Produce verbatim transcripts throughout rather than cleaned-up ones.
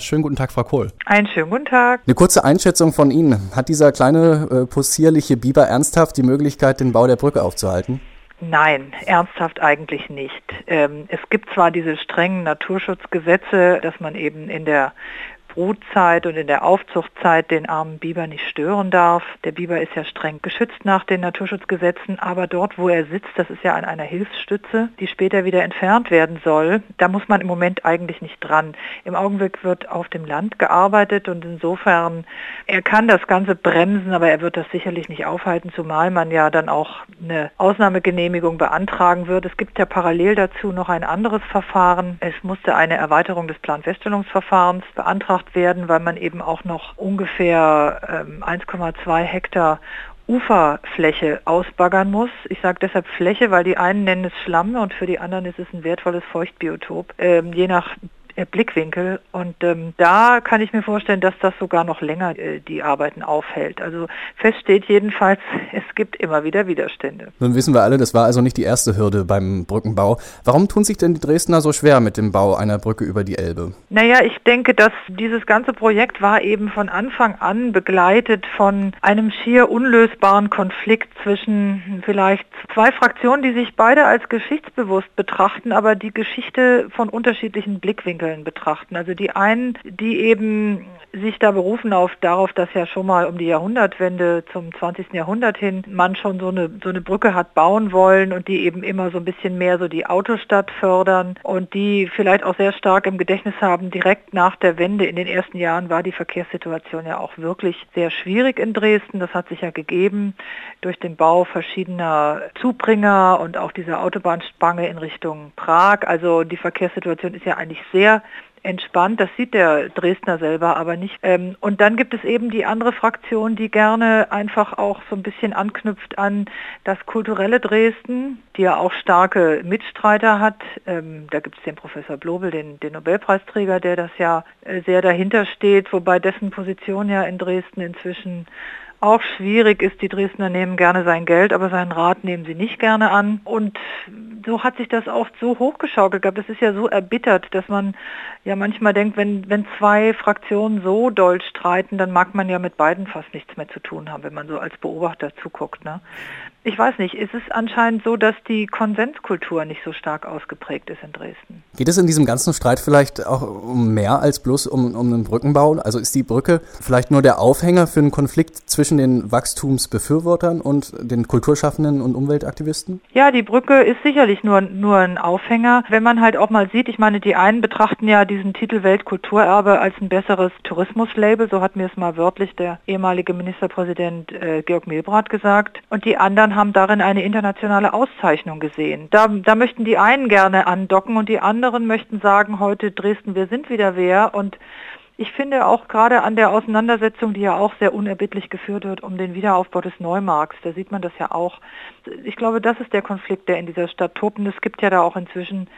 Schönen guten Tag, Frau Kohl. Einen schönen guten Tag. Eine kurze Einschätzung von Ihnen. Hat dieser kleine, äh, possierliche Biber ernsthaft die Möglichkeit, den Bau der Brücke aufzuhalten? Nein, ernsthaft eigentlich nicht. Ähm, es gibt zwar diese strengen Naturschutzgesetze, dass man eben in der Brutzeit und in der Aufzuchtzeit den armen Biber nicht stören darf. Der Biber ist ja streng geschützt nach den Naturschutzgesetzen, aber dort, wo er sitzt, das ist ja an einer Hilfsstütze, die später wieder entfernt werden soll, da muss man im Moment eigentlich nicht dran. Im Augenblick wird auf dem Land gearbeitet und insofern, er kann das Ganze bremsen, aber er wird das sicherlich nicht aufhalten, zumal man ja dann auch eine Ausnahmegenehmigung beantragen wird. Es gibt ja parallel dazu noch ein anderes Verfahren. Es musste eine Erweiterung des Planfeststellungsverfahrens beantragt werden, weil man eben auch noch ungefähr ähm, eins Komma zwei Hektar Uferfläche ausbaggern muss. Ich sage deshalb Fläche, weil die einen nennen es Schlamm und für die anderen ist es ein wertvolles Feuchtbiotop, ähm, je nach Blickwinkel. Und ähm, da kann ich mir vorstellen, dass das sogar noch länger äh, die Arbeiten aufhält. Also fest steht jedenfalls, es gibt immer wieder Widerstände. Nun wissen wir alle, das war also nicht die erste Hürde beim Brückenbau. Warum tun sich denn die Dresdner so schwer mit dem Bau einer Brücke über die Elbe? Naja, ich denke, dass dieses ganze Projekt war eben von Anfang an begleitet von einem schier unlösbaren Konflikt zwischen vielleicht zwei Fraktionen, die sich beide als geschichtsbewusst betrachten, aber die Geschichte von unterschiedlichen Blickwinkeln betrachten. Also die einen, die eben sich da berufen auf darauf, dass ja schon mal um die Jahrhundertwende zum zwanzigsten Jahrhundert hin man schon so eine so eine Brücke hat bauen wollen und die eben immer so ein bisschen mehr so die Autostadt fördern und die vielleicht auch sehr stark im Gedächtnis haben, direkt nach der Wende in den ersten Jahren war die Verkehrssituation ja auch wirklich sehr schwierig in Dresden. Das hat sich ja gegeben durch den Bau verschiedener Zubringer und auch dieser Autobahnspange in Richtung Prag. Also die Verkehrssituation ist ja eigentlich sehr entspannt, das sieht der Dresdner selber aber nicht. Und dann gibt es eben die andere Fraktion, die gerne einfach auch so ein bisschen anknüpft an das kulturelle Dresden, die ja auch starke Mitstreiter hat. Da gibt es den Professor Blobel, den, den Nobelpreisträger, der das ja sehr dahinter steht, wobei dessen Position ja in Dresden inzwischen auch schwierig ist. Die Dresdner nehmen gerne sein Geld, aber seinen Rat nehmen sie nicht gerne an. Und so hat sich das auch so hochgeschaukelt gehabt. Das ist ja so erbittert, dass man ja manchmal denkt, wenn, wenn zwei Fraktionen so doll streiten, dann mag man ja mit beiden fast nichts mehr zu tun haben, wenn man so als Beobachter zuguckt, ne? Ich weiß nicht, es ist anscheinend so, dass die Konsenskultur nicht so stark ausgeprägt ist in Dresden. Geht es in diesem ganzen Streit vielleicht auch um mehr als bloß um, um einen Brückenbau? Also ist die Brücke vielleicht nur der Aufhänger für einen Konflikt zwischen den Wachstumsbefürwortern und den Kulturschaffenden und Umweltaktivisten? Ja, die Brücke ist sicherlich nur, nur ein Aufhänger. Wenn man halt auch mal sieht, ich meine, die einen betrachten ja diesen Titel Weltkulturerbe als ein besseres Tourismuslabel, so hat mir es mal wörtlich der ehemalige Ministerpräsident äh, Georg Milbrat gesagt. Und die anderen haben darin eine internationale Auszeichnung gesehen. Da, da möchten die einen gerne andocken und die anderen möchten sagen, heute Dresden, wir sind wieder wer. Und ich finde auch gerade an der Auseinandersetzung, die ja auch sehr unerbittlich geführt wird um den Wiederaufbau des Neumarkts, da sieht man das ja auch. Ich glaube, das ist der Konflikt, der in dieser Stadt tobt. Und es gibt ja da auch inzwischen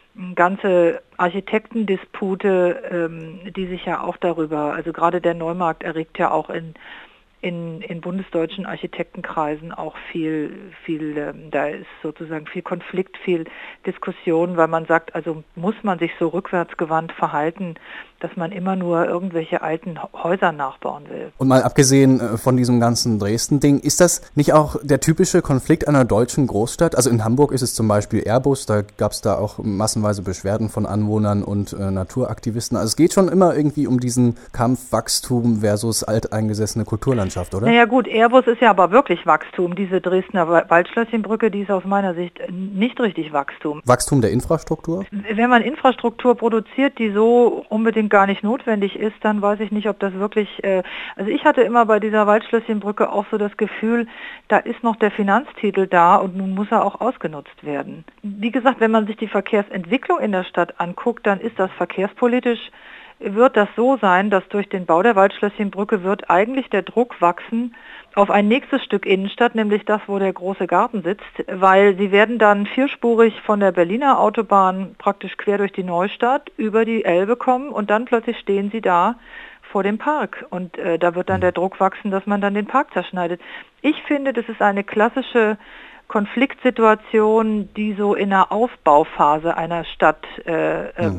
ganze Architektendispute, ähm, die sich ja auch darüber, also gerade der Neumarkt erregt ja auch in In, in bundesdeutschen Architektenkreisen auch viel, viel, ähm, da ist sozusagen viel Konflikt, viel Diskussion, weil man sagt, also muss man sich so rückwärtsgewandt verhalten, dass man immer nur irgendwelche alten Häuser nachbauen will. Und mal abgesehen von diesem ganzen Dresden-Ding, ist das nicht auch der typische Konflikt einer deutschen Großstadt? Also in Hamburg ist es zum Beispiel Airbus, da gab es da auch massenweise Beschwerden von Anwohnern und äh, Naturaktivisten. Also es geht schon immer irgendwie um diesen Kampf Wachstum versus alteingesessene Kulturlandschaft, oder? Naja gut, Airbus ist ja aber wirklich Wachstum. Diese Dresdner Waldschlösschenbrücke, die ist aus meiner Sicht nicht richtig Wachstum. Wachstum der Infrastruktur? Wenn man Infrastruktur produziert, die so unbedingt gar nicht notwendig ist, dann weiß ich nicht, ob das wirklich, äh, also ich hatte immer bei dieser Waldschlösschenbrücke auch so das Gefühl, da ist noch der Finanztitel da und nun muss er auch ausgenutzt werden. Wie gesagt, wenn man sich die Verkehrsentwicklung in der Stadt anguckt, dann ist das verkehrspolitisch, wird das so sein, dass durch den Bau der Waldschlösschenbrücke wird eigentlich der Druck wachsen auf ein nächstes Stück Innenstadt, nämlich das, wo der große Garten sitzt, weil sie werden dann vierspurig von der Berliner Autobahn praktisch quer durch die Neustadt über die Elbe kommen und dann plötzlich stehen sie da vor dem Park und äh, da wird dann der Druck wachsen, dass man dann den Park zerschneidet. Ich finde, das ist eine klassische Konfliktsituation, die so in der Aufbauphase einer Stadt äh, ähm,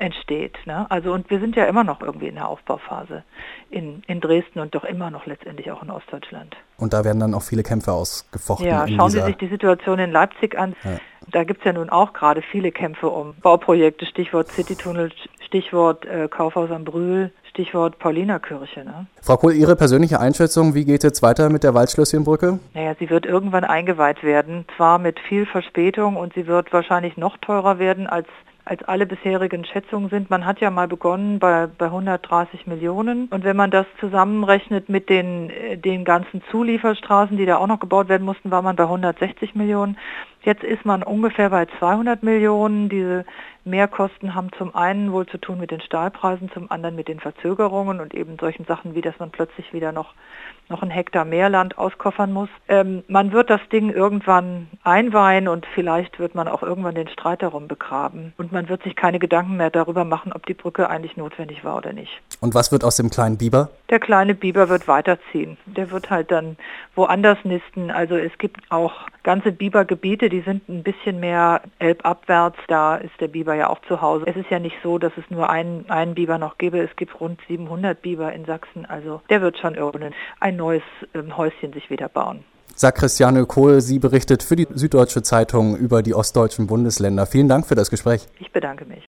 entsteht. Ne? Also und wir sind ja immer noch irgendwie in der Aufbauphase in, in Dresden und doch immer noch letztendlich auch in Ostdeutschland. Und da werden dann auch viele Kämpfe ausgefochten. Ja, in schauen Sie dieser sich die Situation in Leipzig an. Ja. Da gibt es ja nun auch gerade viele Kämpfe um Bauprojekte, Stichwort Citytunnel, Stichwort äh, Kaufhaus am Brühl, Stichwort Paulinerkirche. Ne? Frau Kohl, Ihre persönliche Einschätzung, wie geht jetzt weiter mit der Waldschlösschenbrücke? Naja, sie wird irgendwann eingeweiht werden, zwar mit viel Verspätung und sie wird wahrscheinlich noch teurer werden als als alle bisherigen Schätzungen sind. Man hat ja mal begonnen bei, bei hundertdreißig Millionen. Und wenn man das zusammenrechnet mit den, den ganzen Zulieferstraßen, die da auch noch gebaut werden mussten, war man bei hundertsechzig Millionen. Jetzt ist man ungefähr bei zweihundert Millionen. Diese Mehrkosten haben zum einen wohl zu tun mit den Stahlpreisen, zum anderen mit den Verzögerungen und eben solchen Sachen wie, dass man plötzlich wieder noch, noch einen Hektar mehr Land auskoffern muss. Ähm, man wird das Ding irgendwann einweihen und vielleicht wird man auch irgendwann den Streit darum begraben. Und man wird sich keine Gedanken mehr darüber machen, ob die Brücke eigentlich notwendig war oder nicht. Und was wird aus dem kleinen Biber? Der kleine Biber wird weiterziehen. Der wird halt dann woanders nisten. Also es gibt auch ganze Bibergebiete, die sind ein bisschen mehr elbabwärts. Da ist der Biber ja auch zu Hause. Es ist ja nicht so, dass es nur einen, einen Biber noch gäbe. Es gibt rund siebenhundert Biber in Sachsen. Also der wird schon irgendein ein neues ähm, Häuschen sich wieder bauen. Sagt Christiane Kohl, sie berichtet für die Süddeutsche Zeitung über die ostdeutschen Bundesländer. Vielen Dank für das Gespräch. Ich bedanke mich.